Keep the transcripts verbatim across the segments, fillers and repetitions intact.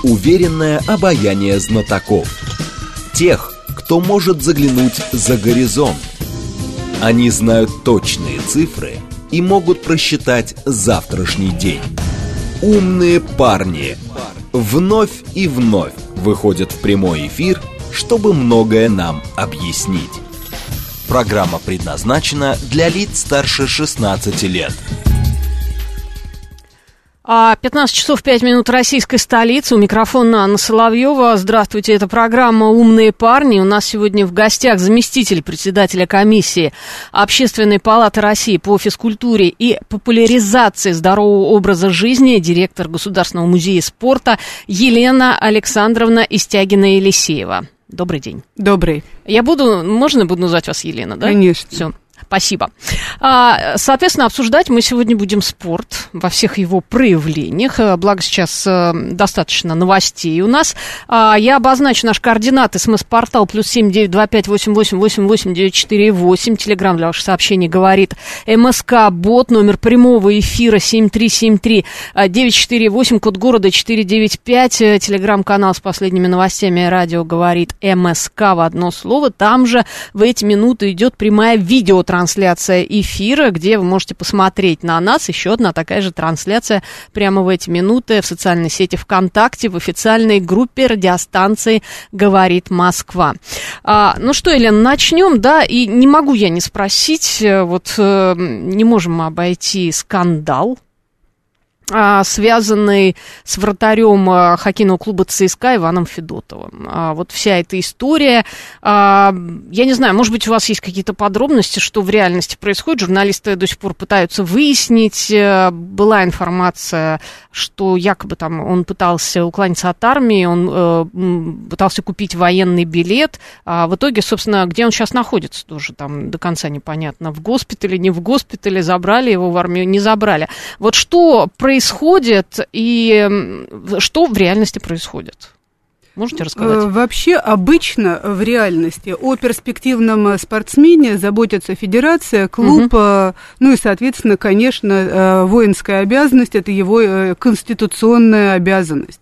уверенное обаяние знатоков. Тех, кто может заглянуть за горизонт. Они знают точные цифры и могут просчитать завтрашний день. Умные парни вновь и вновь выходят в прямой эфир, чтобы многое нам объяснить. Программа предназначена для лиц старше шестнадцати лет. пятнадцать часов пять минут российской столицы. У микрофона Анна Соловьева. Здравствуйте, это программа «Умные парни». У нас сегодня в гостях заместитель председателя комиссии Общественной палаты России по физкультуре и популяризации здорового образа жизни, директор Государственного музея спорта Елена Александровна Истягина-Елисеева. Добрый день. Добрый. Я буду, можно буду назвать вас Елена, да? Конечно. Все. Спасибо. Соответственно, обсуждать мы сегодня будем спорт во всех его проявлениях. Благо сейчас достаточно новостей у нас. Я обозначу наш координаты. СМС-портал плюс семь девять два пять восемь восемь восемь восемь девять четыре восемь. Телеграм для ваших сообщений говорит МСК-бот. Номер прямого эфира семь три семь три девять четыре восемь. Код города четыре девять пять. Телеграм-канал с последними новостями радио говорит МСК в одно слово. Там же в эти минуты идет прямая видеотрансляция. Трансляция эфира, где вы можете посмотреть на нас. Еще одна такая же трансляция прямо в эти минуты в социальной сети ВКонтакте, в официальной группе радиостанции «Говорит Москва». А, ну что, Елена, начнем, да, и не могу я не спросить, вот не можем мы обойти скандал, связанный с вратарем хоккейного клуба ЦСКА Иваном Федотовым. Вот вся эта история. Я не знаю, может быть, у вас есть какие-то подробности, что в реальности происходит. Журналисты до сих пор пытаются выяснить. Была информация, что якобы там он пытался уклониться от армии, он пытался купить военный билет. В итоге, собственно, где он сейчас находится, тоже там до конца непонятно. В госпитале, не в госпитале, забрали его в армию, не забрали. Вот что происходит? происходит и что в реальности происходит? Можете рассказать? Вообще, обычно в реальности о перспективном спортсмене заботится федерация, клуб, угу. Ну и, соответственно, конечно, воинская обязанность – это его конституционная обязанность.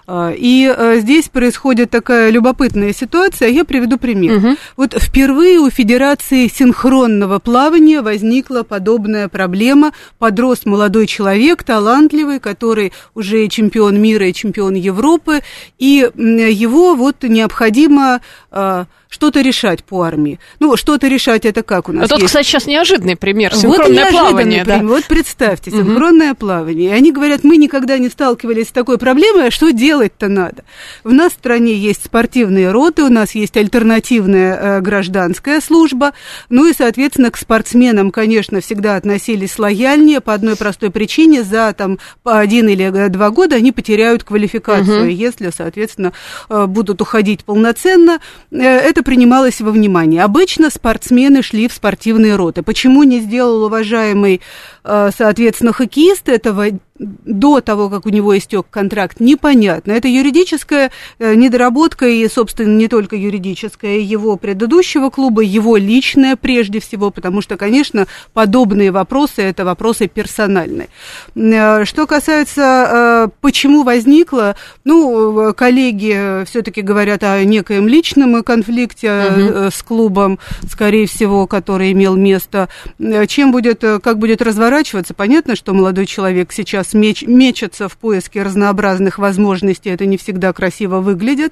И здесь происходит такая любопытная ситуация, я приведу пример. Угу. Вот впервые у Федерации синхронного плавания возникла подобная проблема. Подрос молодой человек, талантливый, который уже чемпион мира и чемпион Европы, и его вот необходимо что-то решать по армии. Ну, что-то решать, это как у нас а тут, есть? Кстати, сейчас неожиданный пример, синхронное вот плавание. Да. Вот представьте, синхронное угу. плавание. И они говорят, мы никогда не сталкивались с такой проблемой, а что делать-то надо? У нас в стране есть спортивные роты, у нас есть альтернативная э, гражданская служба, ну и, соответственно, к спортсменам, конечно, всегда относились лояльнее по одной простой причине, за там по один или два года они потеряют квалификацию, угу. если, соответственно, э, будут уходить полноценно, э, это принималось во внимание. Обычно спортсмены шли в спортивные роты. Почему не сделал уважаемый, соответственно, хоккеист этого до того, как у него истек контракт, непонятно. Это юридическая недоработка, и, собственно, не только юридическая, его предыдущего клуба, его личная прежде всего, потому что, конечно, подобные вопросы – это вопросы персональные. Что касается, почему возникло, ну, коллеги все-таки говорят о некоем личном конфликте uh-huh. с клубом, скорее всего, который имел место. Чем будет, как будет разворачиваться, понятно, что молодой человек сейчас Меч, мечется в поиске разнообразных возможностей, это не всегда красиво выглядит.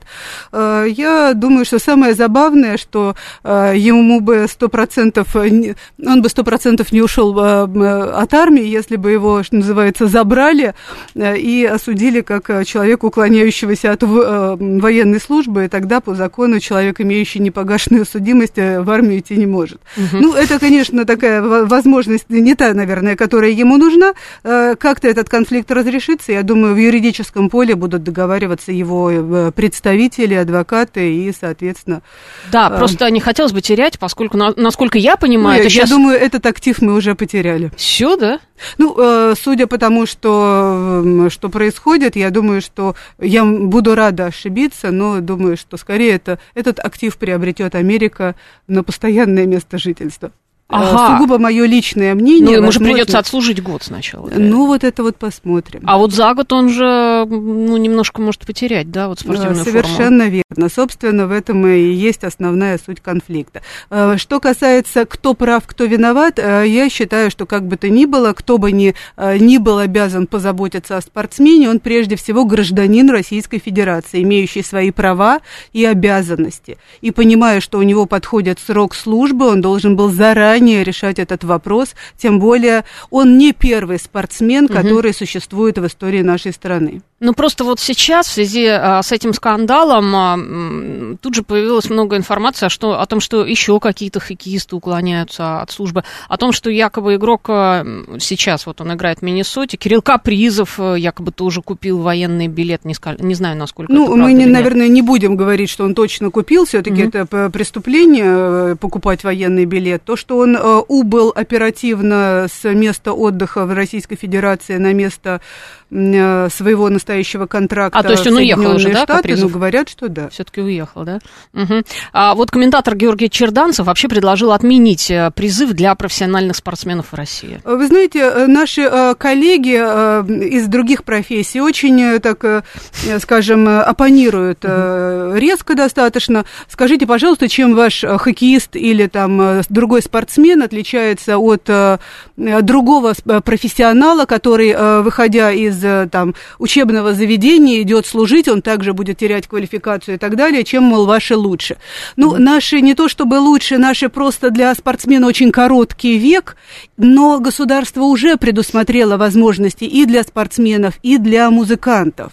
Я думаю, что самое забавное, что ему бы сто процентов, он бы сто процентов не ушел от армии, если бы его, что называется, забрали и осудили как человека, уклоняющегося от военной службы, и тогда по закону человек, имеющий непогашенную судимость, в армию идти не может. Угу. Ну, это, конечно, такая возможность не та, наверное, которая ему нужна. Как-то этот конфликт разрешится. Я думаю, в юридическом поле будут договариваться его представители, адвокаты и, соответственно... Да, э... просто не хотелось бы терять, поскольку, насколько я понимаю... Ну, я сейчас... думаю, этот актив мы уже потеряли. Все, да? Ну, э, судя по тому, что, что происходит, я думаю, что я буду рада ошибиться, но думаю, что скорее это, этот актив приобретет Америка на постоянное место жительства. Ага. Сугубо мое личное мнение. Ну, ему возможно... же придется отслужить год сначала. Ну, вот это вот посмотрим. А вот за год он же, ну, немножко может потерять, да, вот спортивную форму. Совершенно верно. Собственно, в этом и есть основная суть конфликта. Что касается, кто прав, кто виноват, я считаю, что как бы то ни было, кто бы ни, ни был обязан позаботиться о спортсмене, он прежде всего гражданин Российской Федерации, имеющий свои права и обязанности. И понимая, что у него подходит срок службы, он должен был заранее решать этот вопрос, тем более он не первый спортсмен, который угу. существует в истории нашей страны. Ну, просто вот сейчас в связи а, с этим скандалом а, тут же появилось много информации, что, о том, что еще какие-то хоккеисты уклоняются от службы, о том, что якобы игрок а, сейчас, вот он играет в Миннесоте, Кирилл Капризов а, якобы тоже купил военный билет, не, скаль... не знаю, насколько ну, это правда. Ну, мы, не, или наверное, нет. не будем говорить, что он точно купил, все-таки mm-hmm. это преступление, покупать военный билет. То, что он а, убыл оперативно с места отдыха в Российской Федерации на место а, своего настоящего контракта. А, то есть он уехал уже, да, Штаты, Капризов? Ну, говорят, что да. Все-таки уехал, да? Угу. А вот комментатор Георгий Черданцев вообще предложил отменить призыв для профессиональных спортсменов в России. Вы знаете, наши коллеги из других профессий очень, так скажем, оппонируют угу. резко достаточно. Скажите, пожалуйста, чем ваш хоккеист или там другой спортсмен отличается от другого профессионала, который, выходя из там учебного заведения, идет служить, он также будет терять квалификацию и так далее, чем, мол, ваши лучше. Ну, mm-hmm. наши не то чтобы лучше, наши просто для спортсмена очень короткий век, но государство уже предусмотрело возможности и для спортсменов, и для музыкантов.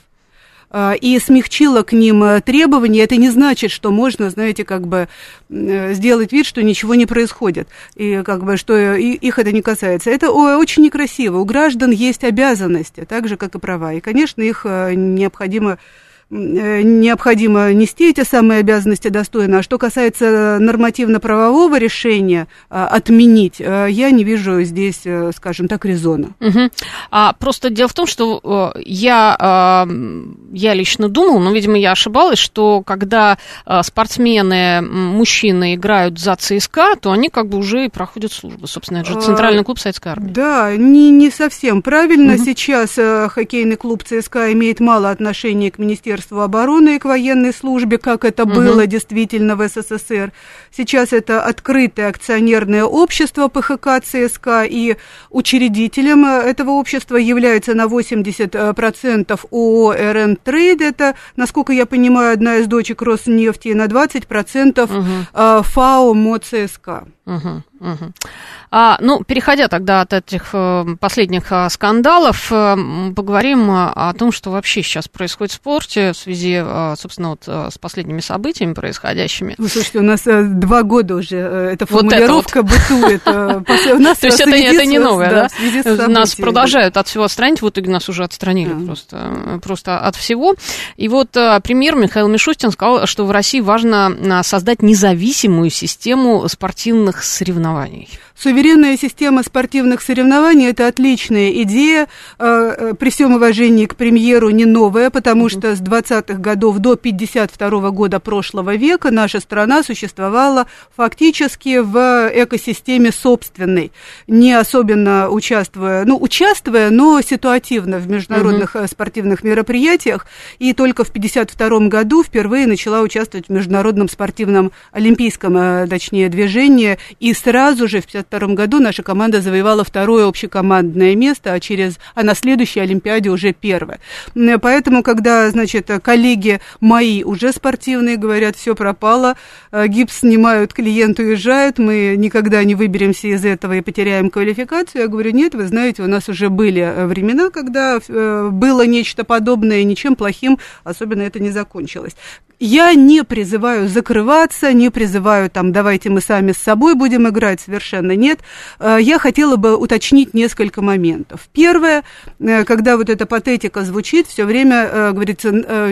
И смягчило к ним требования. Это не значит, что можно, знаете, как бы сделать вид, что ничего не происходит, и как бы что их это не касается. Это очень некрасиво. У граждан есть обязанности, так же, как и права. И, конечно, их необходимо... необходимо нести эти самые обязанности достойно. А что касается нормативно-правового решения а, отменить, а, я не вижу здесь, скажем так, резона. Угу. А, просто дело в том, что а, я, а, я лично думала, но, видимо, я ошибалась, что когда а, спортсмены, мужчины играют за ЦСКА, то они как бы уже и проходят службу. Собственно, это же Центральный клуб Советской Армии. Да, не, не совсем правильно. Угу. Сейчас а, хоккейный клуб ЦСКА имеет мало отношения к Министерству обороны и к военной службе, как это угу. было действительно в СССР. Сейчас это открытое акционерное общество ПХК ЦСКА, и учредителем этого общества является на восемьдесят процентов ООО РН Трейд, это, насколько я понимаю, одна из дочек Роснефти, и на двадцать процентов угу. ФАО МО ЦСКА. Угу, угу. А, ну, переходя тогда от этих э, последних э, скандалов, э, поговорим о том, что вообще сейчас происходит в спорте в связи, э, собственно, вот, э, с последними событиями происходящими. Вы слушайте, у нас э, два года уже э, эта формулировка вот это вот. бытует. Э, у нас То есть это, это не новое, да? да? Нас продолжают от всего отстранить, вот и нас уже отстранили yeah. просто, просто от всего. И вот э, премьер Михаил Мишустин сказал, что в России важно создать независимую систему спортивных соревнований. Суверенная система спортивных соревнований – это отличная идея, э, при всем уважении к премьеру не новая, потому mm-hmm. что с двадцатых годов до пятьдесят второго года прошлого века наша страна существовала фактически в экосистеме собственной, не особенно участвуя, ну, участвуя, но ситуативно в международных mm-hmm. спортивных мероприятиях, и только в пятьдесят втором году впервые начала участвовать в международном спортивном олимпийском, точнее, движении, и сразу же в пятьдесят втором году наша команда завоевала второе общекомандное место, а, через, а на следующей Олимпиаде уже первое. Поэтому, когда, значит, коллеги мои уже спортивные говорят, все пропало, гипс снимают, клиент уезжает, мы никогда не выберемся из этого и потеряем квалификацию, я говорю, нет, вы знаете, у нас уже были времена, когда было нечто подобное, ничем плохим, особенно это не закончилось. Я не призываю закрываться, не призываю, там, давайте мы сами с собой будем играть, совершенно нет. Я хотела бы уточнить несколько моментов. Первое, когда вот эта патетика звучит, все время говорится,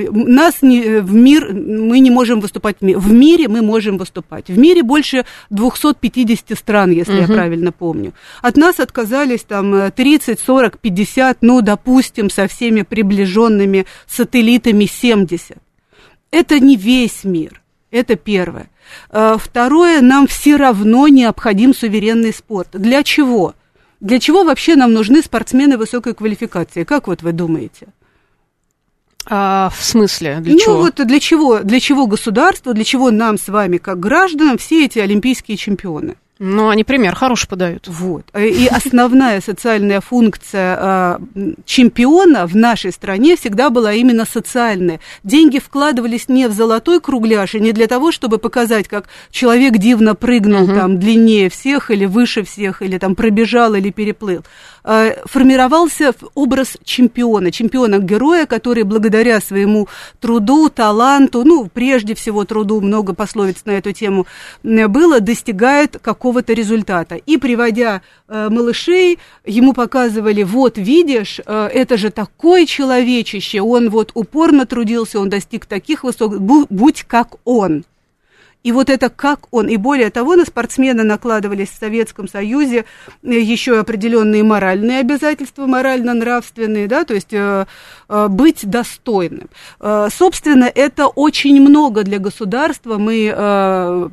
нас не, в мир, мы не можем выступать в мире. В мире мы можем выступать. В мире больше двести пятьдесят стран, если uh-huh. я правильно помню. От нас отказались там тридцать, сорок, пятьдесят, ну, допустим, со всеми приближенными сателлитами семьдесят. Это не весь мир, это первое. Второе, нам все равно необходим суверенный спорт. Для чего? Для чего вообще нам нужны спортсмены высокой квалификации? Как вот вы думаете? А, в смысле? Для ну чего? вот для чего, для чего государство, для чего нам с вами, как гражданам, все эти олимпийские чемпионы? Ну, они пример хороший подают. Вот. И основная социальная функция э, чемпиона в нашей стране всегда была именно социальная. Деньги вкладывались не в золотой кругляш, и не для того, чтобы показать, как человек дивно прыгнул uh-huh. там длиннее всех, или выше всех, или там пробежал, или переплыл. Э, формировался образ чемпиона, чемпиона-героя, который благодаря своему труду, таланту, ну, прежде всего труду, много пословиц на эту тему было, достигает какого какого-то результата. И, приводя э, малышей, ему показывали, вот, видишь, э, это же такое человечище, он вот упорно трудился, он достиг таких высот, будь как он. И вот это как он, и более того, на спортсмена накладывались в Советском Союзе еще определенные моральные обязательства, морально-нравственные, да, то есть э, э, быть достойным. Э, собственно, это очень много для государства, мы, э,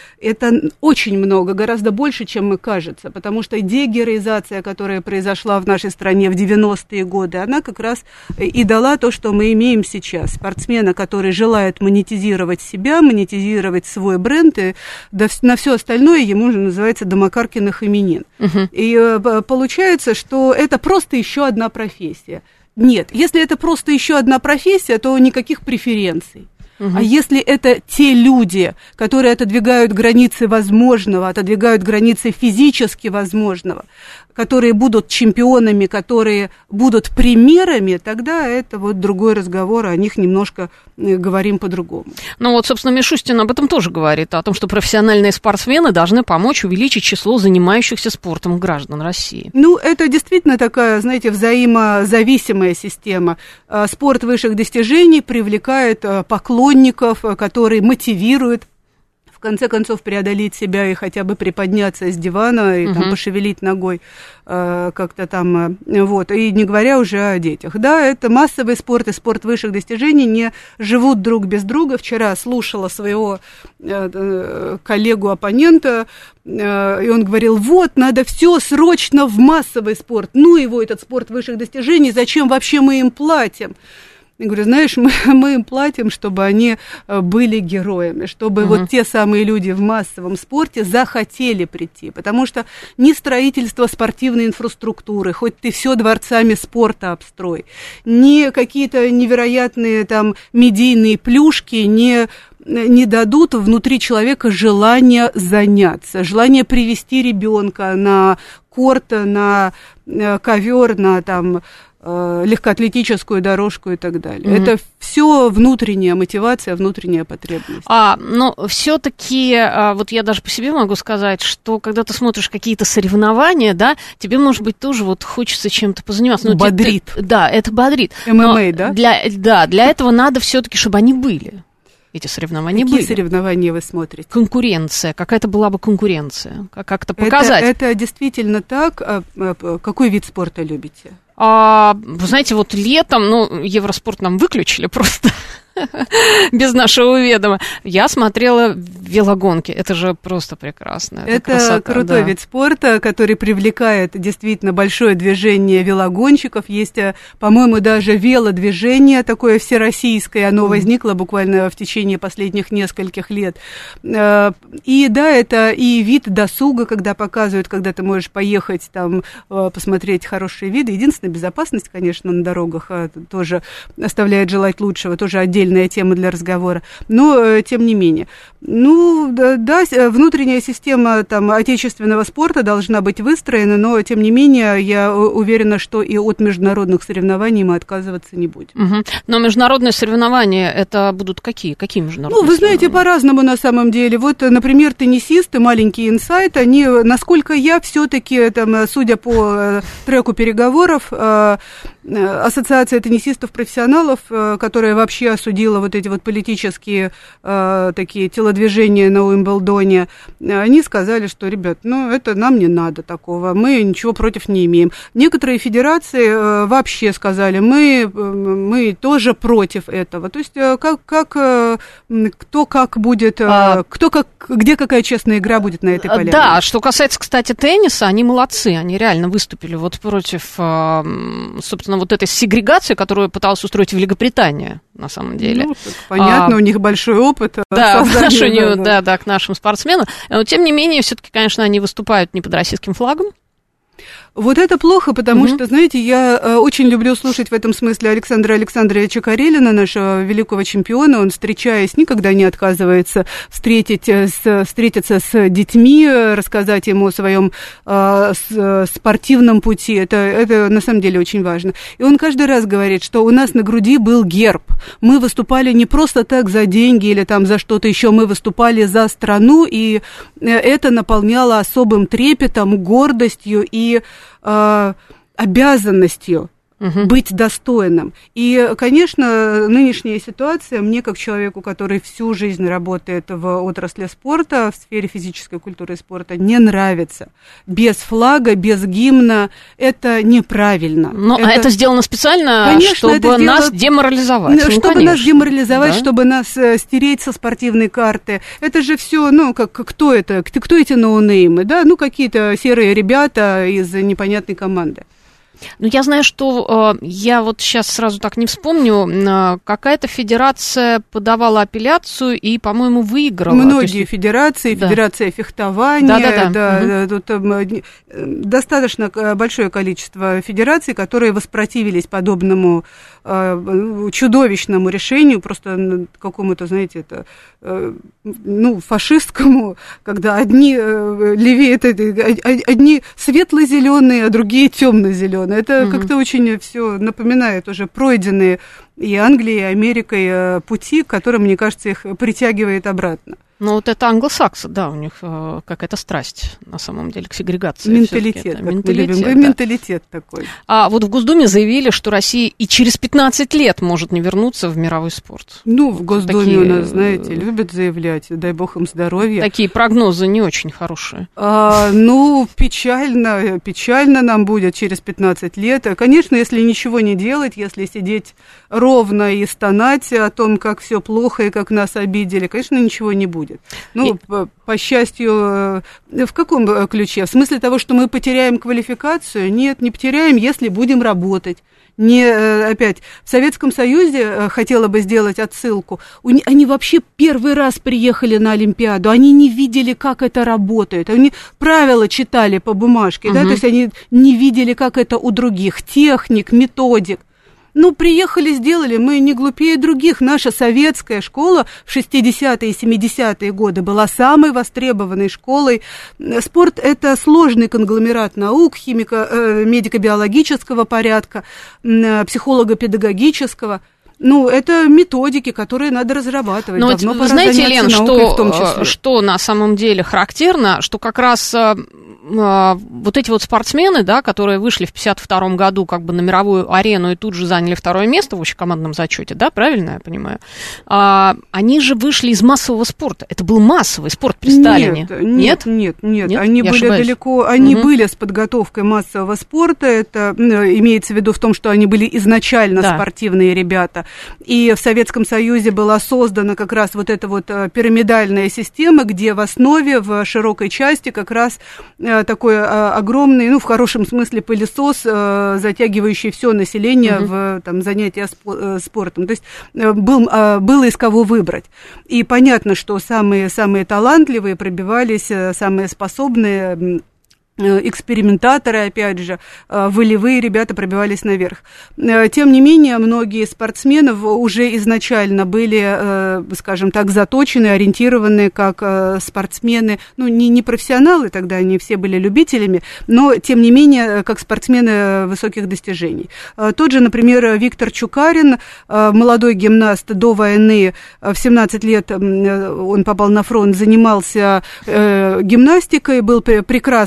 это очень много, гораздо больше, чем мы кажется, потому что дегероизация, которая произошла в нашей стране в девяностые годы, она как раз и дала то, что мы имеем сейчас. Спортсмена, который желает монетизировать себя, монетизировать свой бренд, и да, на все остальное ему уже называется домокаркиных именин. Uh-huh. И э, получается, что это просто еще одна профессия. Нет, если это просто еще одна профессия, то никаких преференций. Uh-huh. А если это те люди, которые отодвигают границы возможного, отодвигают границы физически возможного, которые будут чемпионами, которые будут примерами, тогда это вот другой разговор, о них немножко говорим по-другому. Ну вот, собственно, Мишустин об этом тоже говорит, о том, что профессиональные спортсмены должны помочь увеличить число занимающихся спортом граждан России. Ну, это действительно такая, знаете, взаимозависимая система. Спорт высших достижений привлекает поклонников, которые мотивируют, в конце концов, преодолеть себя и хотя бы приподняться с дивана и uh-huh. там, пошевелить ногой э, как-то там, э, вот, и не говоря уже о детях. Да, это массовый спорт и спорт высших достижений не живут друг без друга. Вчера слушала своего э, э, коллегу-оппонента, э, и он говорил, вот, надо все срочно в массовый спорт. Ну его, этот спорт высших достижений, зачем вообще мы им платим? Я говорю, знаешь, мы, мы им платим, чтобы они были героями, чтобы uh-huh. вот те самые люди в массовом спорте захотели прийти, потому что ни строительство спортивной инфраструктуры, хоть ты все дворцами спорта обстрой, ни какие-то невероятные там медийные плюшки не... не дадут внутри человека желания заняться, желание привести ребенка на корт, на ковер, на там легкоатлетическую дорожку и так далее. Mm-hmm. Это все внутренняя мотивация, внутренняя потребность. А, но все-таки, вот я даже по себе могу сказать, что когда ты смотришь какие-то соревнования, да, тебе, может быть, тоже вот хочется чем-то позаниматься. Ну, бодрит. Ты, да, это бодрит. эм эм а, да? Для, да, для этого надо все-таки, чтобы они были. Эти соревнования Какие были. Какие соревнования вы смотрите? Конкуренция. Какая-то была бы конкуренция. Как-то показать. Это, это действительно так. Какой вид спорта любите? А, вы знаете, вот летом, ну, Евроспорт нам выключили просто без нашего ведома. Я смотрела велогонки. Это же просто прекрасно. Это, это красота, крутой да. вид спорта, который привлекает действительно большое движение велогонщиков. Есть, по-моему, даже велодвижение такое всероссийское. Оно mm. возникло буквально в течение последних нескольких лет. И да, это и вид досуга, когда показывают, когда ты можешь поехать там посмотреть хорошие виды. Единственная безопасность, конечно, на дорогах тоже оставляет желать лучшего. Тоже отдельно тема для разговора, но тем не менее. Ну, да, да, внутренняя система там, отечественного спорта должна быть выстроена, но тем не менее я уверена, что и от международных соревнований мы отказываться не будем. Угу. Но международные соревнования, это будут какие? Какие международные? Ну, вы знаете, по-разному на самом деле. Вот, например, теннисисты, маленький инсайт, они, насколько я все-таки, там, судя по треку переговоров, Ассоциация теннисистов-профессионалов, которая вообще осудила вот эти вот политические такие телодвижения на Уимблдоне, они сказали, что, ребят, ну, это нам не надо такого, мы ничего против не имеем. Некоторые федерации вообще сказали, мы, мы тоже против этого. То есть как, как, кто как будет, а... кто как, где какая честная игра будет на этой поляне. Да, что касается, кстати, тенниса, они молодцы, они реально выступили вот против, собственно, вот этой сегрегации, которую пыталась устроить Великобритания, на самом деле. Ну, понятно, а, у них большой опыт. Да, по отношению, да, да. Да, к нашим спортсменам. Но, тем не менее, все-таки, конечно, они выступают не под российским флагом. Вот это плохо, потому mm-hmm. что, знаете, я э, очень люблю слушать в этом смысле Александра Александровича Карелина, нашего великого чемпиона. Он, встречаясь, никогда не отказывается встретить, с, встретиться с детьми, рассказать ему о своем э, с, спортивном пути. Это, это на самом деле очень важно. И он каждый раз говорит, что у нас на груди был герб. Мы выступали не просто так за деньги или там за что-то еще, мы выступали за страну, и это наполняло особым трепетом, гордостью и э, обязанностью угу. быть достойным. И, конечно, нынешняя ситуация мне, как человеку, который всю жизнь работает в отрасли спорта, в сфере физической культуры и спорта, не нравится. Без флага, без гимна это неправильно. Но это, это сделано специально, конечно, чтобы сделано, нас деморализовать. Чтобы ну, нас деморализовать, да? чтобы нас стереть со спортивной карты. Это же все, ну, как кто это, кто эти ноунеймы, да? Ну, какие-то серые ребята из непонятной команды. Ну, я знаю, что э, я вот сейчас сразу так не вспомню, э, какая-то федерация подавала апелляцию и, по-моему, выиграла. Многие есть... федерации, да. Федерация фехтования, да, да, да. Да, угу. Тут э, достаточно большое количество федераций, которые воспротивились подобному э, чудовищному решению, просто какому-то, знаете, это, э, ну, фашистскому, когда одни э, левее, это, одни светло-зеленые, а другие темно-зеленые. Это mm-hmm. как-то очень все напоминает уже пройденные и Англией, и Америкой пути, к которым, мне кажется, их притягивает обратно. Ну, вот это англосаксы, да, у них э, какая-то страсть, на самом деле, к сегрегации. Менталитет, как менталитет, мы любим. Да. Менталитет такой. А вот в Госдуме заявили, что Россия и через пятнадцать лет может не вернуться в мировой спорт. Ну, в Госдуме такие, у нас, знаете, любят заявлять, дай бог им здоровья. Такие прогнозы не очень хорошие. А, ну, печально, печально нам будет через пятнадцать лет. Конечно, если ничего не делать, если сидеть ровно и стонать о том, как все плохо и как нас обидели, конечно, ничего не будет. Ну, и... по, по счастью, в каком ключе? В смысле того, что мы потеряем квалификацию? Нет, не потеряем, если будем работать. Не, опять, в Советском Союзе, хотела бы сделать отсылку, они вообще первый раз приехали на Олимпиаду, они не видели, как это работает, они правила читали по бумажке, угу. да, то есть они не видели, как это у других, техник, методик. Ну, приехали, сделали, мы не глупее других. Наша советская школа в шестидесятые и семидесятые годы была самой востребованной школой. Спорт – это сложный конгломерат наук, химико, э, медико-биологического порядка, э, психолого-педагогического. Ну, это методики, которые надо разрабатывать. Но давно пора знаете, Лен, что, в том числе. Что на самом деле характерно, что как раз а, а, вот эти вот спортсмены, да, которые вышли в пятьдесят втором году как бы на мировую арену и тут же заняли второе место в общекомандном зачете, да, правильно я понимаю? А, они же вышли из массового спорта. Это был массовый спорт при Сталине. Нет, нет, нет. нет, нет? Они я были ошибаюсь. далеко, они угу. были с подготовкой массового спорта. Это имеется в виду в том, что они были изначально да. спортивные ребята. И в Советском Союзе была создана как раз вот эта вот пирамидальная система, где в основе, в широкой части как раз такой огромный, ну, в хорошем смысле пылесос, затягивающий все население угу. в там, занятия спортом. То есть был, было из кого выбрать. И понятно, что самые, самые талантливые пробивались, самые способные экспериментаторы, опять же, волевые ребята пробивались наверх. Тем не менее, многие спортсмены уже изначально были, скажем так, заточены, ориентированы как спортсмены, ну, не, не профессионалы, тогда они все были любителями, но, тем не менее, как спортсмены высоких достижений. Тот же, например, Виктор Чукарин, молодой гимнаст до войны, в семнадцать лет он попал на фронт, занимался гимнастикой, был прекрасным начинающим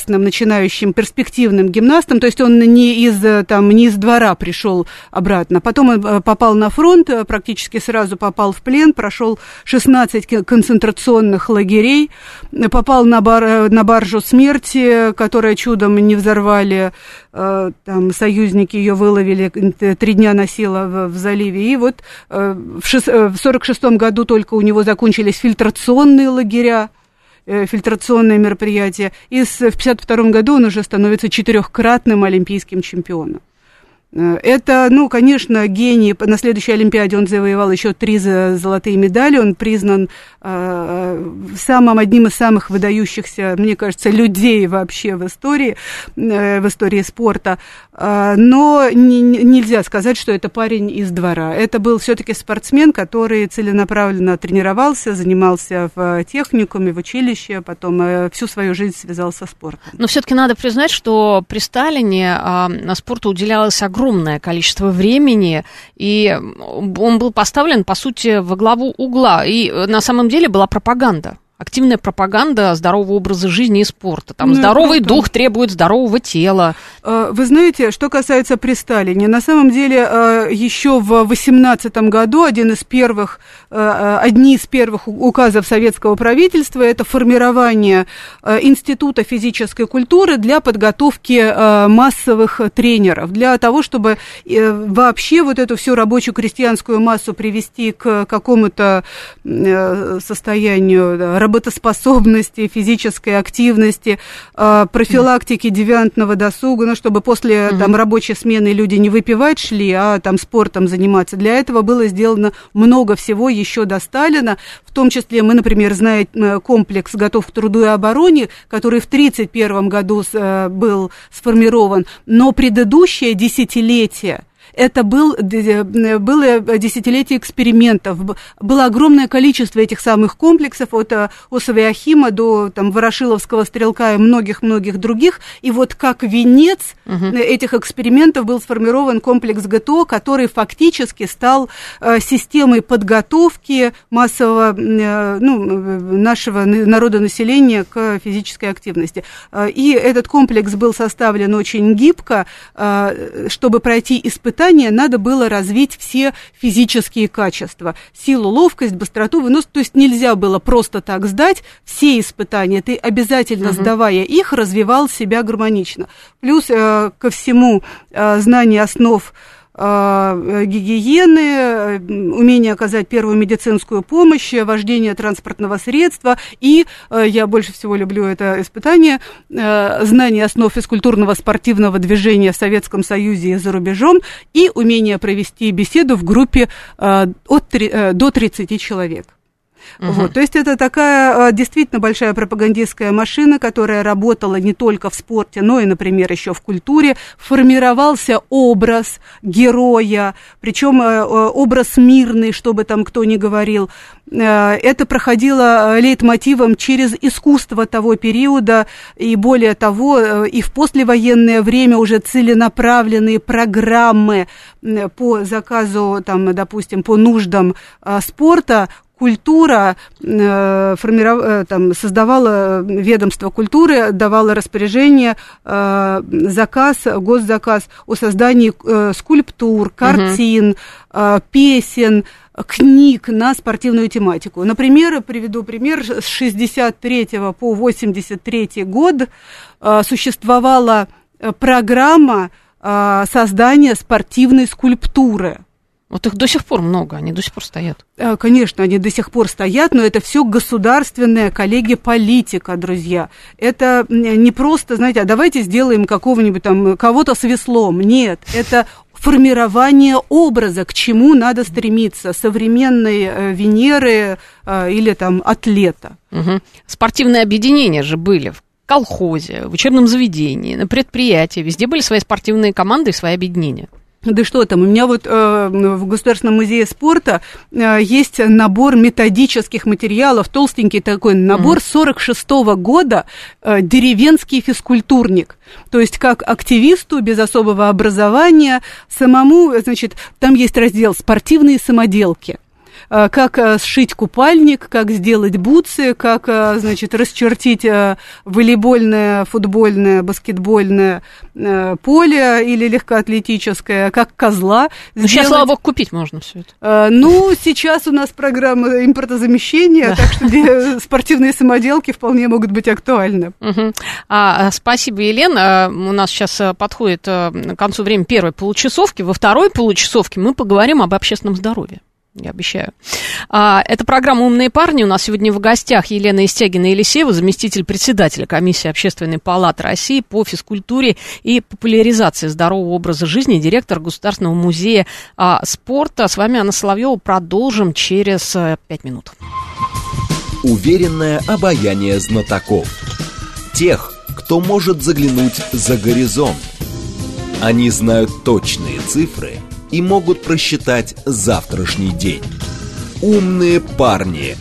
начинающим перспективным гимнастом, то есть он не из, там, не из двора пришел обратно. Потом он попал на фронт, практически сразу попал в плен, прошел шестнадцать концентрационных лагерей, попал на, бар, на баржу смерти, которая чудом не взорвали, там союзники ее выловили, три дня носила в, в заливе. И вот в сорок шестом году только у него закончились фильтрационные лагеря, фильтрационные мероприятия, и в пятьдесят втором году он уже становится четырехкратным олимпийским чемпионом. Это, ну, конечно, гений. На следующей Олимпиаде он завоевал еще три золотые медали. Он признан э, самым, одним из самых выдающихся, мне кажется, людей вообще в истории, э, в истории спорта. Э, но не, нельзя сказать, что это парень из двора. Это был все-таки спортсмен, который целенаправленно тренировался, занимался в техникуме, в училище, потом э, всю свою жизнь связал со спортом. Но все-таки надо признать, что при Сталине э, спорту уделялось огромное огромное количество времени, и он был поставлен, по сути, во главу угла. И на самом деле была пропаганда. Активная пропаганда здорового образа жизни и спорта. Там ну, здоровый дух требует здорового тела. Вы знаете, что касается при Сталине, на самом деле еще в восемнадцатом году один из первых, одни из первых указов советского правительства — это формирование Института физической культуры для подготовки массовых тренеров, для того, чтобы вообще вот эту всю рабочую крестьянскую массу привести к какому-то состоянию работоспособности, физической активности, э, профилактики девиантного досуга, ну, чтобы после mm-hmm. там, рабочей смены люди не выпивать шли, а там спортом заниматься. Для этого было сделано много всего еще до Сталина, в том числе мы, например, знаем комплекс «Готов к труду и обороне», который в тридцать первом году э, был сформирован, но предыдущее десятилетие это был, было десятилетие экспериментов, было огромное количество этих самых комплексов, от Осавиахима до там, Ворошиловского стрелка и многих-многих других, и вот как венец uh-huh. этих экспериментов был сформирован комплекс ГТО, который фактически стал системой подготовки массового ну, нашего народонаселения к физической активности. И этот комплекс был составлен очень гибко, чтобы пройти испытания, надо было развить все физические качества. Силу, ловкость, быстроту, вынос. То есть нельзя было просто так сдать все испытания. Ты обязательно, uh-huh. сдавая их, развивал себя гармонично. Плюс э, ко всему э, знание основ гигиены, умение оказать первую медицинскую помощь, вождение транспортного средства и, я больше всего люблю это испытание, знание основ физкультурного спортивного движения в Советском Союзе и за рубежом и умение провести беседу в группе от, до тридцати человек. Uh-huh. Вот, то есть это такая действительно большая пропагандистская машина, которая работала не только в спорте, но и, например, еще в культуре. Формировался образ героя, причем образ мирный, что бы там кто ни говорил. Это проходило лейтмотивом через искусство того периода, и более того, и в послевоенное время уже целенаправленные программы по заказу, там, допустим, по нуждам спорта. Культура э, формиров... там, создавала ведомство культуры, давала распоряжение, э, заказ, госзаказ о создании э, скульптур, картин, uh-huh. э, песен, книг на спортивную тематику. Например, приведу пример, с шестьдесят третьего по восемьдесят третий год э, существовала программа э, создания спортивной скульптуры. Вот их до сих пор много, они до сих пор стоят. Конечно, они до сих пор стоят, но это все государственная коллегия-политика, друзья. Это не просто, знаете, а давайте сделаем какого-нибудь там, кого-то с веслом. Нет, это формирование образа, к чему надо стремиться, современной Венеры или там атлета. Угу. Спортивные объединения же были в колхозе, в учебном заведении, на предприятии, везде были свои спортивные команды и свои объединения. Да что там, у меня вот э, в Государственном музее спорта э, есть набор методических материалов, толстенький такой набор сорок шестого года, э, деревенский физкультурник. То есть как активисту без особого образования самому, значит, там есть раздел «Спортивные самоделки». как сшить купальник, как сделать бутсы, как, значит, расчертить волейбольное, футбольное, баскетбольное поле или легкоатлетическое, как козла. Ну, сейчас, слава богу, купить можно все это. Ну, сейчас у нас программа импортозамещения, да. Так что спортивные самоделки вполне могут быть актуальны. Угу. А, спасибо, Елена. У нас сейчас подходит к концу время первой получасовки. Во второй получасовке мы поговорим об общественном здоровье. Я обещаю. А, это программа «Умные парни». У нас сегодня в гостях Елена Истягина-Елисеева, заместитель председателя комиссии Общественной палаты России по физкультуре и популяризации здорового образа жизни, директор Государственного музея а, спорта. С вами Анна Соловьева. Продолжим через а, пять минут. Уверенное обаяние знатоков. Тех, кто может заглянуть за горизонт. Они знают точные цифры и могут просчитать завтрашний день. Умные парни.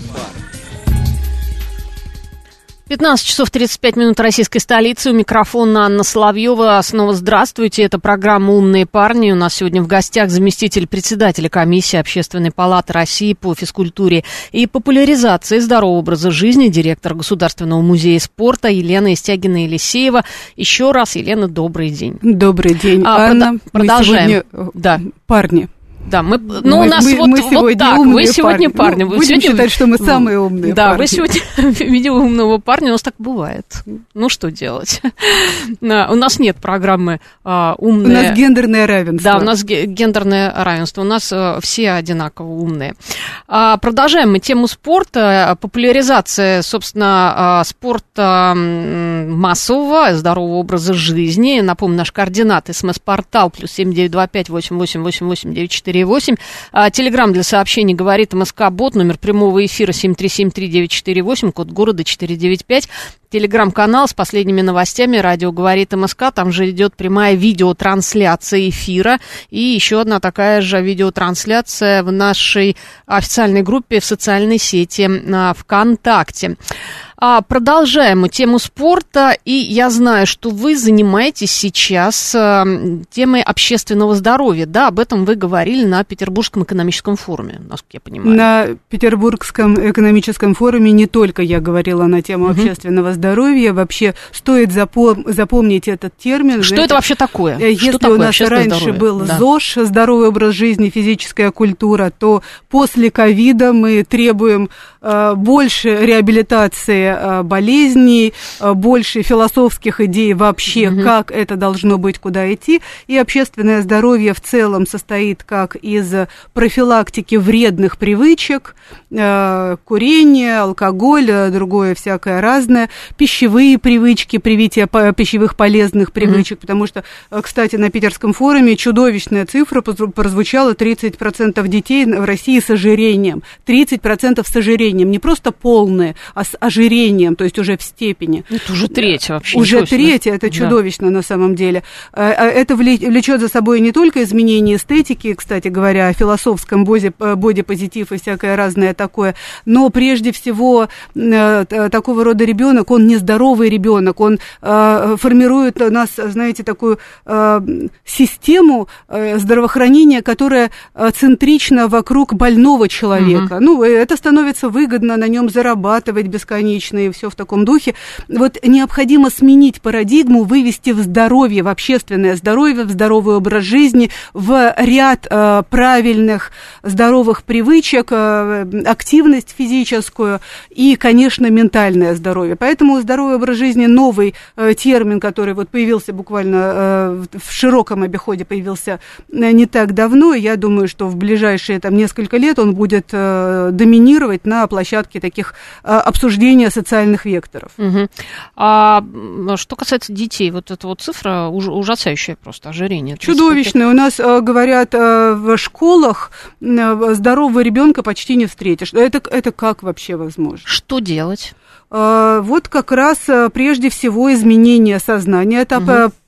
пятнадцать часов тридцать пять минут российской столицы. У микрофона Анна Соловьева. Снова здравствуйте. Это программа «Умные парни». У нас сегодня в гостях заместитель председателя комиссии Общественной палаты России по физкультуре и популяризации здорового образа жизни, директор Государственного музея спорта Елена Истягина-Елисеева. Еще раз, Елена, добрый день. Добрый день, а, Анна. Продолжаем. Мы сегодня да. парни. Да, мы, ну, мы, у нас мы, вот, мы вот так, вы сегодня парни. Ну, вы будем сегодня... считать, что мы самые умные да, парни. Да, вы сегодня видео умного парня, у нас так бывает. Ну, что делать? У нас нет программы а, «Умные». У нас гендерное равенство. Да, у нас гендерное равенство, у нас а, все одинаково умные. А, продолжаем мы тему спорта, популяризация, собственно, а, спорта массового, здорового образа жизни. Напомню, наш координат, смс-портал, плюс семь девять два пять восемь восемь восемь восемь девять четыре восемь. Телеграм для сообщений говорит МСК-бот, номер прямого эфира семь три семь три девять четыре восемь, код города четыре девять пять. Телеграм-канал с последними новостями, радио говорит МСК, там же идет прямая видеотрансляция эфира, и еще одна такая же видеотрансляция в нашей официальной группе в социальной сети ВКонтакте. Продолжаем мы тему спорта, и я знаю, что вы занимаетесь сейчас темой общественного здоровья, да, об этом вы говорили на Петербургском экономическом форуме, насколько я понимаю. На Петербургском экономическом форуме не только я говорила на тему угу. общественного здоровья, вообще стоит запом- запомнить этот термин. Что знаете, это вообще такое? Если что такое у нас раньше здоровье? был да. ЗОЖ, здоровый образ жизни, физическая культура, то после ковида мы требуем э, больше реабилитации болезней, больше философских идей вообще, угу. как это должно быть, куда идти. И общественное здоровье в целом состоит как из профилактики вредных привычек, курения, алкоголя, другое всякое разное, пищевые привычки, привитие пищевых полезных привычек, угу. потому что, кстати, на Питерском форуме чудовищная цифра прозвучала: тридцать процентов детей в России с ожирением. тридцать процентов с ожирением, не просто полные, а с ожирением. То есть уже в степени. Это уже третье вообще. Уже третье, это чудовищно да. на самом деле. Это влечет за собой не только изменение эстетики, кстати говоря, о философском бодипозитив и всякое разное такое, но прежде всего такого рода ребенок, он нездоровый ребенок, он формирует у нас, знаете, такую систему здравоохранения, которая центрична вокруг больного человека. Угу. Ну, это становится выгодно, на нем зарабатывать бесконечно, и все в таком духе. Вот необходимо сменить парадигму, вывести в здоровье, в общественное здоровье, в здоровый образ жизни, в ряд э, правильных здоровых привычек, э, активность физическую и, конечно, ментальное здоровье. Поэтому здоровый образ жизни — новый э, термин, который вот появился буквально э, в широком обиходе, появился э, не так давно. Я думаю, что в ближайшие там несколько лет он будет э, доминировать на площадке таких э, обсуждения социальных векторов. Угу. А что касается детей, вот эта вот цифра уж, ужасающая просто, ожирение. Чудовищная. У нас э, говорят, э, в школах э, здорового ребенка почти не встретишь. Это, это как вообще возможно? Что делать? Вот как раз прежде всего изменение сознания, это угу.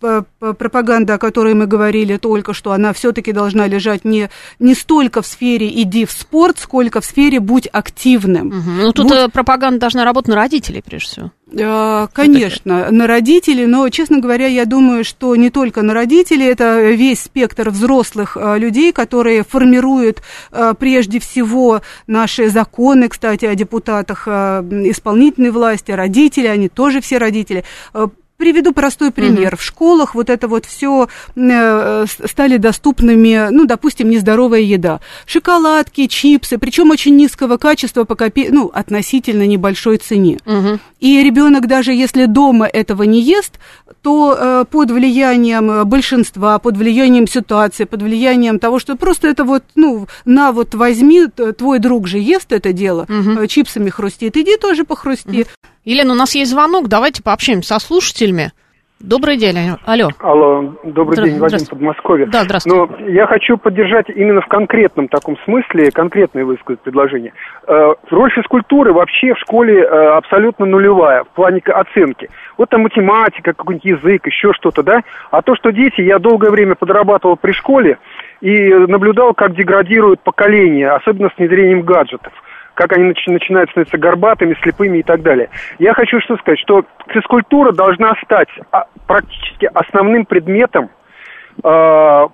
пропаганда, о которой мы говорили только что, она все-таки должна лежать не, не столько в сфере «иди в спорт», сколько в сфере «будь активным». Угу. Ну, тут будь... пропаганда должна работать на родителей, прежде всего. Конечно, на родителей, но, честно говоря, я думаю, что не только на родителей, это весь спектр взрослых людей, которые формируют прежде всего наши законы, кстати, о депутатах исполнительной власти, родители, они тоже все родители. Приведу простой пример. Mm-hmm. В школах вот это вот все э, стали доступными, ну, допустим, нездоровая еда. Шоколадки, чипсы, причем очень низкого качества по копе... ну, относительно небольшой цене. Mm-hmm. И ребенок, даже если дома этого не ест, то э, под влиянием большинства, под влиянием ситуации, под влиянием того, что просто это вот, ну, на вот возьми, твой друг же ест это дело, mm-hmm. чипсами хрустит, иди тоже похрусти. Mm-hmm. Елена, у нас есть звонок, давайте пообщаемся со слушателями. Добрый день, алло. Алло, добрый Здра- день, Вадим, Подмосковье. Да, здравствуйте. Но я хочу поддержать именно в конкретном таком смысле, конкретное высказать предложение. Э, роль физкультуры вообще в школе э, абсолютно нулевая в плане оценки. Вот там математика, какой-нибудь язык, еще что-то, да. А то, что дети, я долгое время подрабатывал при школе и наблюдал, как деградируют поколения, особенно с внедрением гаджетов. Как они начи- начинают становиться горбатыми, слепыми и так далее. Я хочу что сказать, что физкультура должна стать а, практически основным предметом э, в,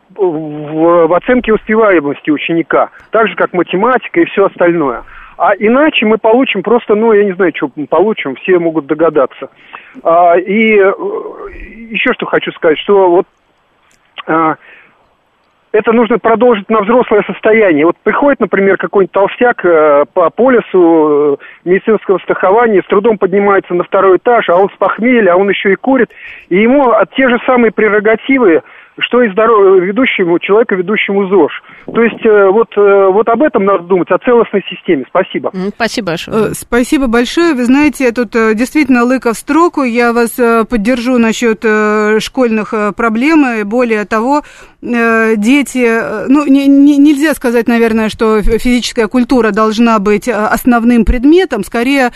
в оценке успеваемости ученика, так же, как математика и все остальное. А иначе мы получим просто, ну, я не знаю, что мы получим, все могут догадаться. А, и э, еще что хочу сказать, что вот... Э, это нужно продолжить на взрослое состояние. Вот приходит, например, какой-нибудь толстяк э, по полису э, медицинского страхования, с трудом поднимается на второй этаж, а он с похмелья, а он еще и курит. И ему от те же самые прерогативы, что и здоров... ведущему человеку, ведущему ЗОЖ. То есть э, вот, э, вот об этом надо думать, о целостной системе. Спасибо. Спасибо большое. Спасибо большое. Вы знаете, тут действительно лыка в строку. Я вас поддержу насчет школьных проблем. И более того, дети... Ну, не, не, нельзя сказать, наверное, что физическая культура должна быть основным предметом. Скорее,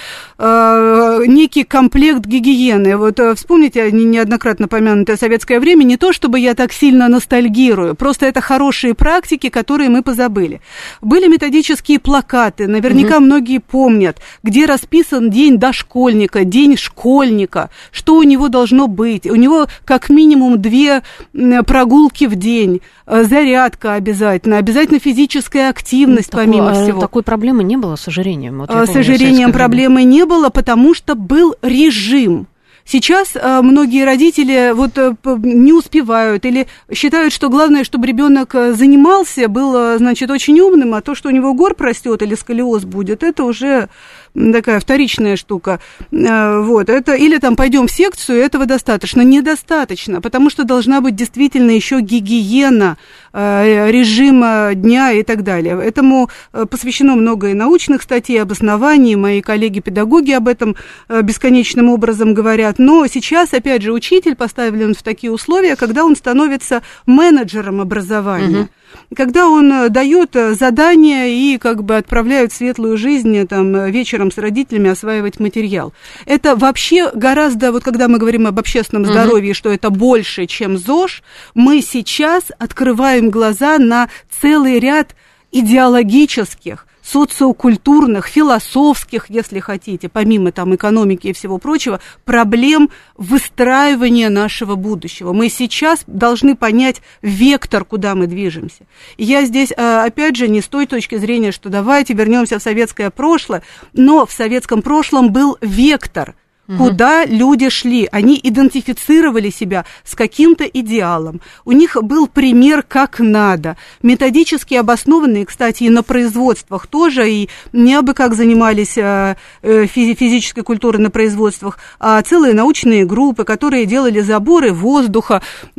некий комплект гигиены. Вот вспомните неоднократно помянутое советское время. Не то, чтобы я так сильно ностальгирую. Просто это хорошие практики, которые мы позабыли. Были методические плакаты, наверняка угу. многие помнят, где расписан день дошкольника, день школьника, что у него должно быть. У него как минимум две прогулки в день, зарядка обязательно, обязательно физическая активность, такой, помимо всего. Такой проблемы не было с ожирением? Вот с ожирением проблемы не было, потому что был режим. Сейчас э, многие родители вот, э, не успевают или считают, что главное, чтобы ребенок занимался, был, значит, очень умным, а то, что у него горб растет или сколиоз будет, это уже такая вторичная штука. Э, вот, это, или там пойдем в секцию, этого достаточно. Недостаточно, потому что должна быть действительно еще гигиена э, режима дня и так далее. Этому э, посвящено много и научных статей, обоснований, мои коллеги-педагоги об этом э, бесконечным образом говорят. Но сейчас, опять же, учитель поставлен в такие условия, когда он становится менеджером образования. Угу. Когда он дает задания и как бы отправляет в светлую жизнь там, вечером с родителями осваивать материал. Это вообще гораздо, вот когда мы говорим об общественном здоровье, угу. что это больше, чем ЗОЖ, мы сейчас открываем глаза на целый ряд идеологических, социокультурных, философских, если хотите, помимо там экономики и всего прочего, проблем выстраивания нашего будущего. Мы сейчас должны понять вектор, куда мы движемся. И я здесь, опять же, не с той точки зрения, что давайте вернемся в советское прошлое, но в советском прошлом был вектор, куда люди шли. Они идентифицировали себя с каким-то идеалом. У них был пример, как надо. Методически обоснованные, кстати, и на производствах тоже, и не абы как занимались физической культурой на производствах, а целые научные группы, которые делали заборы воздуха,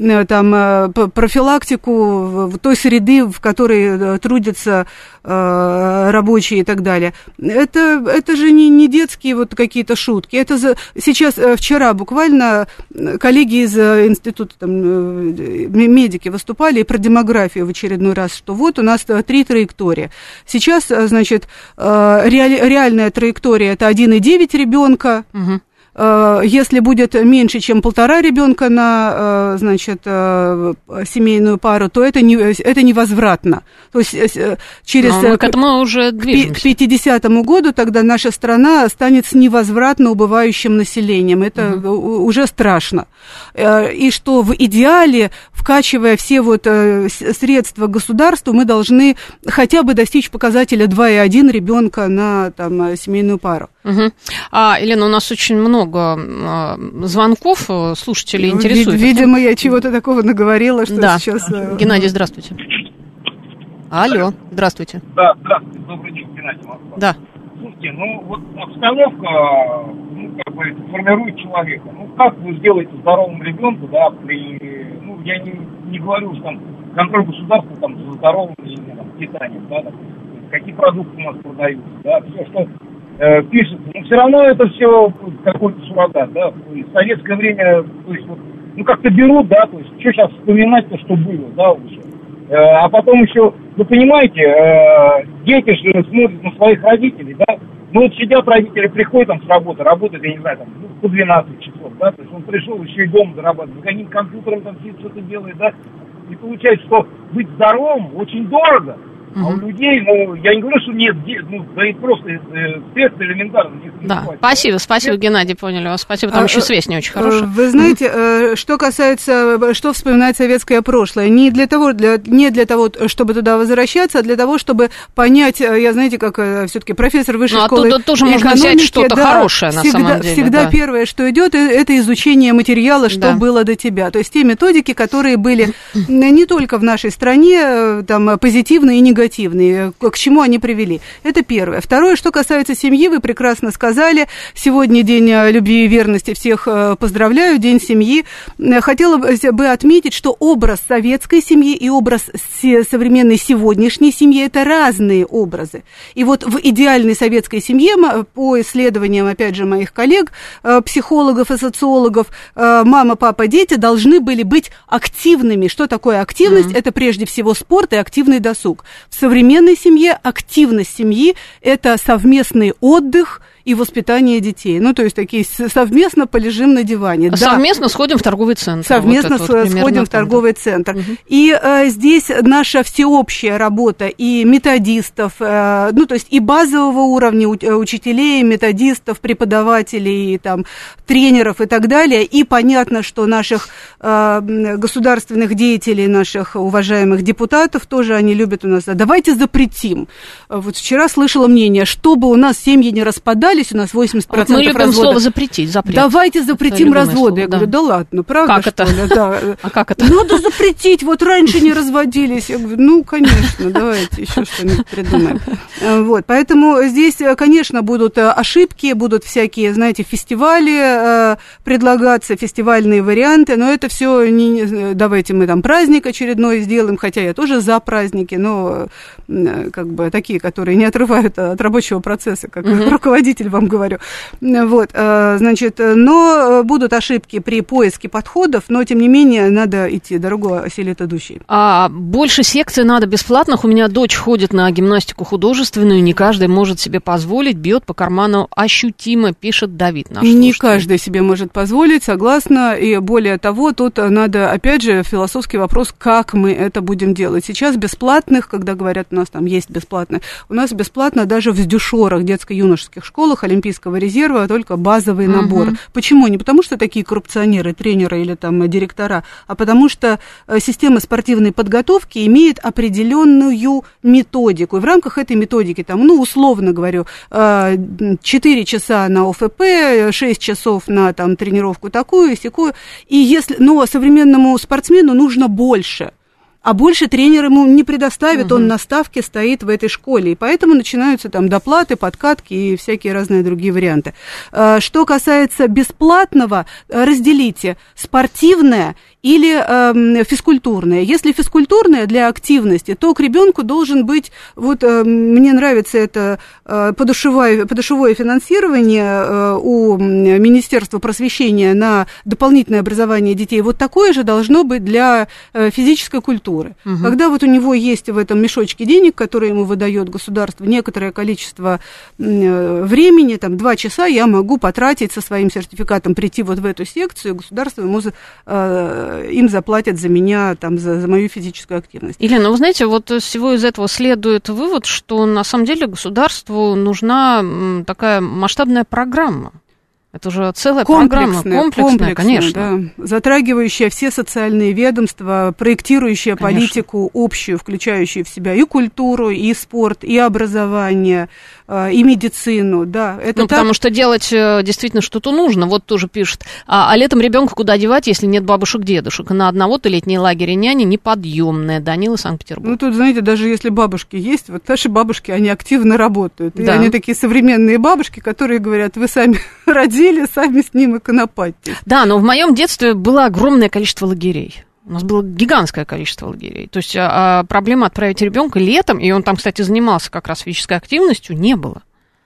там, профилактику той среды, в которой трудятся рабочие и так далее. Это, это же не, не детские вот какие-то шутки. Это за, сейчас, вчера буквально коллеги из института, там, медики выступали и про демографию в очередной раз, что вот у нас три траектории. Сейчас, значит, реаль, реальная траектория – это один и девять ребенка. Угу. Если будет меньше, чем полтора ребенка на, значит, семейную пару, то это, не, это невозвратно. То есть через мы к этому уже движемся. К пятидесятому году тогда наша страна станет с невозвратно убывающим населением. Это угу. уже страшно. И что в идеале, вкачивая все вот средства государства, мы должны хотя бы достичь показателя два и один ребенка на там, семейную пару. Угу. А, Елена, у нас очень много а, звонков, слушателей ну, интересует. Видимо, я чего-то такого наговорила, что да. сейчас... Геннадий, здравствуйте. Алло, здравствуйте. Да, здравствуйте, добрый день, Геннадий Москва. Да. Слушайте, ну вот обстановка, ну, как бы, формирует человека. Ну, как вы сделаете здоровому ребенку, да, при, ну, я не, не говорю уж там, контроль государства, там, за здоровым там, питанием, да, там, какие продукты у нас продаются, да, все, что э, пишется, но все равно это все какой-то суррогат, да, в советское время, то есть, вот, ну, как-то берут, да, то есть, что сейчас вспоминать-то, что было, да, уже. А потом еще, вы понимаете, дети же смотрят на своих родителей, да, ну вот сидят родители, приходят там с работы, работают, я не знаю, там, по двенадцать часов, да, то есть он пришел еще и дома зарабатывает, за одним компьютером там сидит, что-то делает, да, и получается, что быть здоровым очень дорого. А у людей, ну, я не говорю, что нет, ну, да и просто э, средств элементарно. Да, спасибо, спасибо, Геннадий, поняли вас, спасибо, там а, еще связь не очень хорошая. Вы знаете, mm-hmm. что касается, что вспоминать советское прошлое, не для того, для, не для того, чтобы туда возвращаться, а для того, чтобы понять, я, знаете, как все-таки профессор высшей ну, школы оттуда тоже можно взять что-то да, хорошее, на всегда, самом деле. Всегда да. первое, что идет, это изучение материала, что да. было до тебя. То есть те методики, которые были не только в нашей стране, там, позитивные и негативные, к чему они привели. Это первое. Второе, что касается семьи, вы прекрасно сказали. Сегодня день любви и верности. Всех поздравляю, день семьи. Хотела бы отметить, что образ советской семьи и образ современной сегодняшней семьи – это разные образы. И вот в идеальной советской семье, по исследованиям, опять же, моих коллег, психологов и социологов, мама, папа, дети должны были быть активными. Что такое активность? Mm-hmm. Это прежде всего спорт и активный досуг. В современной семье активность семьи – это совместный отдых и воспитание детей. Ну, то есть, такие совместно полежим на диване. А да. Совместно сходим в торговый центр. Совместно вот вот сходим в торговый там, центр. Угу. И э, здесь наша всеобщая работа и методистов, э, ну, то есть, и базового уровня учителей, методистов, преподавателей, там, тренеров и так далее. И понятно, что наших э, государственных деятелей, наших уважаемых депутатов, тоже они любят у нас. Давайте запретим. Вот вчера слышала мнение, чтобы у нас семьи не распадались, у нас восемьдесят процентов мы любим разводов. Слово запретить, запрет. Давайте запретим разводы. Слово, я да. говорю, да ладно, правда, как что это? ли? Да. А как это? Надо запретить, вот раньше не разводились. Я говорю, ну, конечно, давайте еще что-нибудь придумаем. Вот, поэтому здесь, конечно, будут ошибки, будут всякие, знаете, фестивали предлагаться, фестивальные варианты, но это все не... Давайте мы там праздник очередной сделаем, хотя я тоже за праздники, но как бы такие, которые не отрывают от рабочего процесса, как uh-huh. руководитель вам говорю. Вот, значит, но будут ошибки при поиске подходов, но, тем не менее, надо идти, дорогу осилит идущий. А больше секций надо бесплатных. У меня дочь ходит на гимнастику художественную, не каждый может себе позволить, бьет по карману ощутимо, пишет Давид наш слушатель. Не каждый себе может позволить, согласна, и более того, тут надо, опять же, философский вопрос, как мы это будем делать. Сейчас бесплатных, когда говорят, у нас там есть бесплатно, у нас бесплатно даже в дюшорах, детско-юношеских школах Олимпийского резерва только базовый uh-huh. набор. Почему? Не потому, что такие коррупционеры, тренеры или там директора, а потому что система спортивной подготовки имеет определенную методику. И в рамках этой методики, там, ну, условно говорю, четыре часа на ОФП, шесть часов на там, тренировку такую, сякую. И если, но современному спортсмену нужно больше. А больше тренер ему не предоставит, угу. он на ставке стоит в этой школе. И поэтому начинаются там доплаты, подкатки и всякие разные другие варианты. Что касается бесплатного, разделите спортивное или э, физкультурное. Если физкультурное для активности, то к ребенку должен быть, вот э, мне нравится это э, подушевое, подушевое финансирование э, у Министерства просвещения на дополнительное образование детей, вот такое же должно быть для э, физической культуры. Угу. Когда вот у него есть в этом мешочке денег, которые ему выдает государство, некоторое количество э, времени, там, два часа я могу потратить со своим сертификатом, прийти вот в эту секцию, государство ему, э, им заплатят за меня, там, за, за мою физическую активность. Елена, вы знаете, вот из всего из этого следует вывод, что на самом деле государству нужна такая масштабная программа. Это же целая программа, комплексная, комплексная, конечно. Да, затрагивающая все социальные ведомства, проектирующая конечно. Политику общую, включающую в себя и культуру, и спорт, и образование, и медицину, да. Это ну, так... потому что делать действительно что-то нужно. Вот тоже пишет, а, а летом ребенка куда девать, если нет бабушек-дедушек? На одного-то летние лагеря няни неподъемная. Данила, Санкт-Петербург. Ну, тут, знаете, даже если бабушки есть, вот наши бабушки, они активно работают. И да. они такие современные бабушки, которые говорят, вы сами родили, сами с ним и конопатьтесь. Да, но в моем детстве было огромное количество лагерей. У нас было гигантское количество лагерей. То есть а, проблема отправить ребенка летом, и он там, кстати, занимался как раз физической активностью, не было.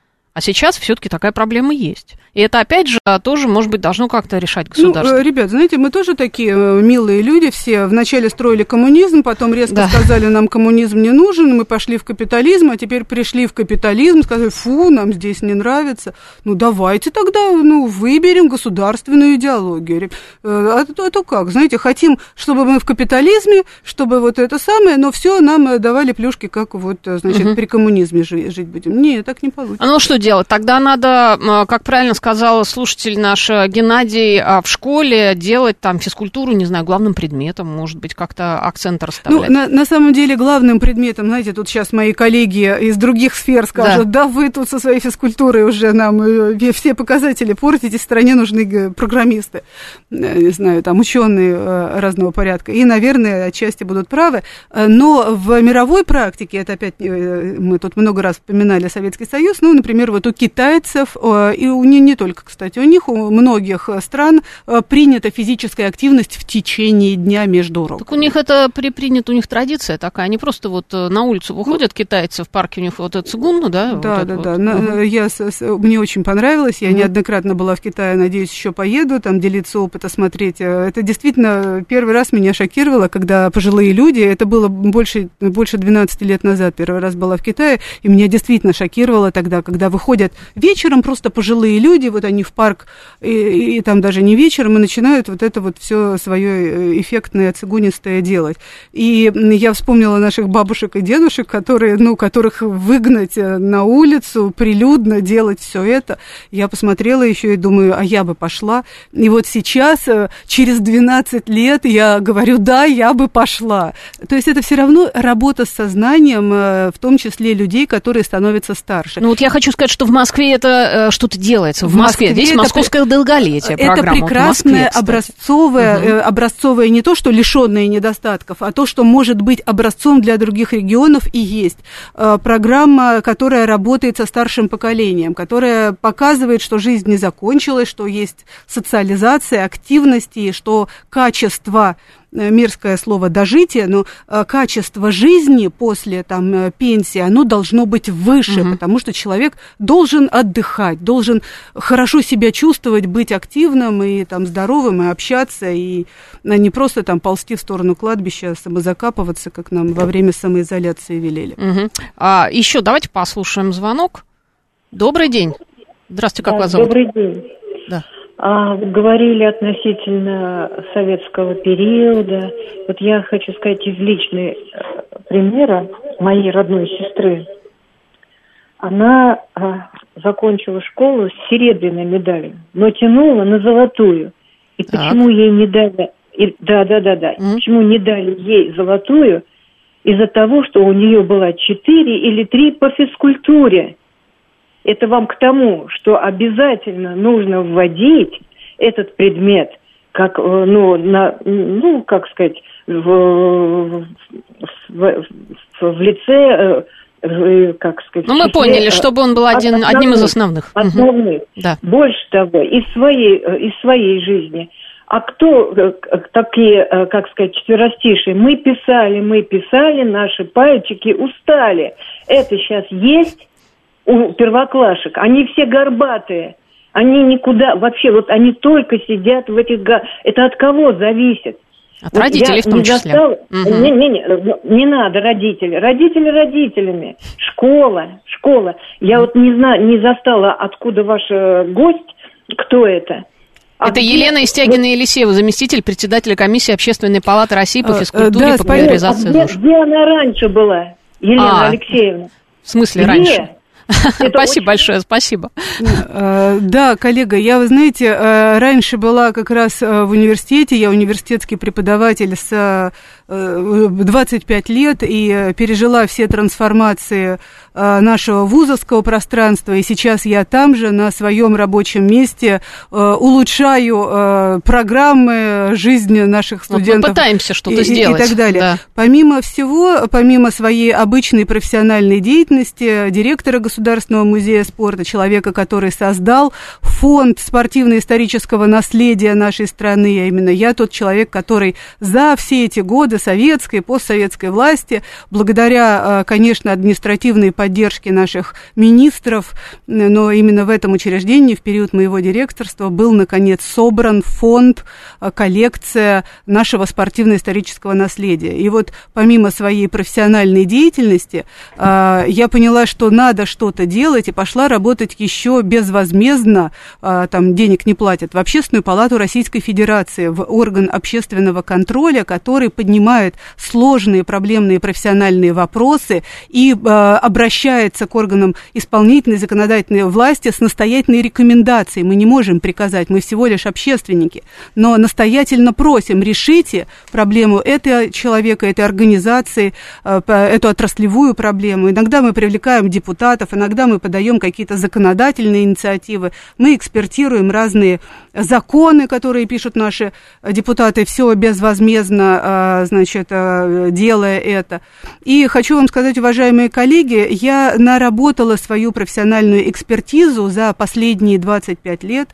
А сейчас все-таки такая проблема есть. И это, опять же, тоже, может быть, должно как-то решать государство. Ну, ребят, знаете, мы тоже такие милые люди все. Вначале строили коммунизм, потом резко да. сказали, нам коммунизм не нужен, мы пошли в капитализм, а теперь пришли в капитализм, сказали, фу, нам здесь не нравится. Ну, давайте тогда, ну, выберем государственную идеологию. А то, а то как, знаете, хотим, чтобы мы в капитализме, чтобы вот это самое, но все нам давали плюшки, как вот, значит, угу. при коммунизме жить, жить будем. Не, так не получится. А ну что делать? Тогда надо, как правильно сказал слушатель наш Геннадий, в школе делать там физкультуру, не знаю, главным предметом, может быть, как-то акцент расставлять. Ну, на, на самом деле, главным предметом, знаете, тут сейчас мои коллеги из других сфер скажут, да, да вы тут со своей физкультурой уже нам все показатели портите, стране нужны программисты, не знаю, там ученые разного порядка, и, наверное, отчасти будут правы, но в мировой практике, это опять, мы тут много раз вспоминали Советский Союз, ну, например, вот у китайцев, и у не, не только, кстати, у них, у многих стран принята физическая активность в течение дня между уроками. Так у них это принято, у них традиция такая, они просто вот на улицу выходят, ну, китайцы, в парке у них вот это цигун, да? Да, вот да, вот. да, на, угу. я, мне очень понравилось, я угу. неоднократно была в Китае, надеюсь, еще поеду, там делиться опытом, смотреть. Это действительно первый раз меня шокировало, когда пожилые люди, это было больше, больше двенадцати лет назад, первый раз была в Китае, и меня действительно шокировало тогда, когда выходят вечером просто пожилые люди, вот они в парк, и, и, и там даже не вечером, и начинают вот это вот все свое эффектное, цигунистое делать. И я вспомнила наших бабушек и дедушек, которые, ну, которых выгнать на улицу, прилюдно делать все это. Я посмотрела еще и думаю, а я бы пошла. И вот сейчас, через двенадцать лет, я говорю, да, я бы пошла. То есть это все равно работа с сознанием, в том числе людей, которые становятся старше. Ну вот я хочу сказать, что в Москве это э, что-то делается. В, в Москве. Москве здесь московское это, долголетие это программа. Прекрасная, Москве, образцовая, угу. э, образцовая не то, что лишенная недостатков, а то, что может быть образцом для других регионов и есть. Э, программа, которая работает со старшим поколением, которая показывает, что жизнь не закончилась, что есть социализация, активности, что качество, мерзкое слово «дожитие», но качество жизни после там, пенсии, оно должно быть выше, угу. потому что человек должен отдыхать, должен хорошо себя чувствовать, быть активным и там, здоровым, и общаться, и не просто там, ползти в сторону кладбища, самозакапываться, как нам во время самоизоляции велели. Угу. А, еще давайте послушаем звонок. Добрый день. Здравствуйте, как да, вас зовут? Добрый день. Да. А, говорили относительно советского периода. Вот я хочу сказать из личного примера моей родной сестры. Она а, закончила школу с серебряной медалью, но тянула на золотую. И так. почему ей не дали... И, да, да, да, да. Mm. Почему не дали ей золотую? Из-за того, что у нее было четыре или три по физкультуре. Это вам к тому, что обязательно нужно вводить этот предмет, как, ну, на, ну как сказать, в, в, в, в лице, как сказать... Ну, мы поняли, чтобы он был один, одним из основных. Основных. Угу. Да. Больше того, из своей, из своей жизни А кто такие, как сказать, четверостишие? Мы писали, мы писали, наши пальчики устали. Это сейчас есть у первоклашек. Они все горбатые. Они никуда, вообще, вот они только сидят в этих... Это от кого зависит? От вот родителей в том числе. Застала... Угу. Не, не, не, не надо родители. Родители родителями. Школа, школа. Я вот не знаю, не застала, откуда ваш гость, кто это. А это где... Елена Истягина-Елисеева, заместитель председателя комиссии Общественной палаты России по физкультуре да, и популяризации а где, где она раньше была, Елена а, Алексеевна? В смысле где? Раньше? Это спасибо очень... большое, спасибо. Да, коллега, я, вы знаете, раньше была как раз в университете, я университетский преподаватель с двадцать пять лет и пережила все трансформации нашего вузовского пространства, и сейчас я там же на своем рабочем месте улучшаю программы жизни наших студентов. Мы пытаемся что-то и, сделать. И так далее. Да. Помимо всего, помимо своей обычной профессиональной деятельности, директора Государственного музея спорта, человека, который создал фонд спортивно-исторического наследия нашей страны, а именно я тот человек, который за все эти годы советской и постсоветской власти, благодаря, конечно, административной поддержке наших министров, но именно в этом учреждении в период моего директорства был, наконец, собран фонд, коллекция нашего спортивно-исторического наследия. И вот помимо своей профессиональной деятельности, я поняла, что надо что-то делать, и пошла работать еще безвозмездно, там денег не платят, в Общественную палату Российской Федерации, в орган общественного контроля, который поднимает сложные проблемные профессиональные вопросы и э, обращается к органам исполнительной, законодательной власти с настоятельной рекомендацией. Мы не можем приказать, мы всего лишь общественники, но настоятельно просим, решите проблему этого человека, этой организации, э, эту отраслевую проблему. Иногда мы привлекаем депутатов, иногда мы подаем какие-то законодательные инициативы, мы экспертируем разные законы, которые пишут наши депутаты, все безвозмездно, значит, делая это. И хочу вам сказать, уважаемые коллеги, я наработала свою профессиональную экспертизу за последние двадцать пять лет,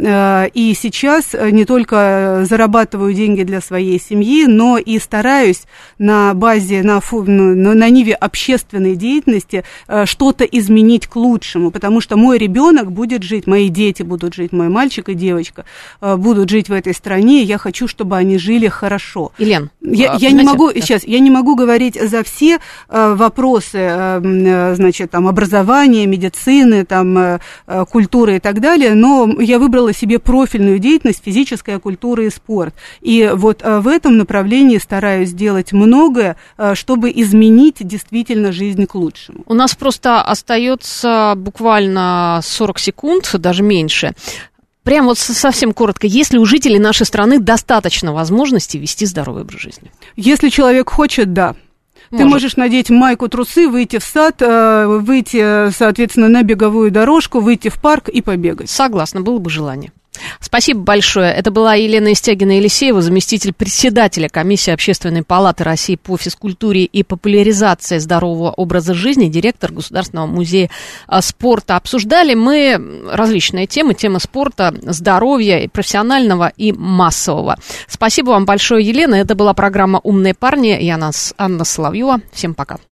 и сейчас не только зарабатываю деньги для своей семьи, но и стараюсь на базе, на, на ниве общественной деятельности что-то изменить к лучшему, потому что мой ребенок будет жить, мои дети будут жить, мой мальчик и девочка будут жить в этой стране, и я хочу, чтобы они жили хорошо. Елен, я, а, я не могу да. сейчас, я не могу говорить за все э, вопросы, э, значит, там, образования, медицины, там, э, культуры и так далее, но я выбрала себе профильную деятельность физическая культура и спорт. И вот э, в этом направлении стараюсь делать многое, э, чтобы изменить действительно жизнь к лучшему. У нас просто остается буквально сорок секунд, даже меньше. Прям вот совсем коротко, есть ли у жителей нашей страны достаточно возможностей вести здоровый образ жизни? Если человек хочет, да. Может. Ты можешь надеть майку, трусы, выйти в сад, выйти, соответственно, на беговую дорожку, выйти в парк и побегать. Согласна, было бы желание. Спасибо большое. Это была Елена Истягина-Елисеева, заместитель председателя комиссии Общественной палаты России по физкультуре и популяризации здорового образа жизни, директор Государственного музея спорта. Обсуждали мы различные темы, темы спорта, здоровья, профессионального и массового. Спасибо вам большое, Елена. Это была программа «Умные парни». Я Анна Соловьева. Всем пока.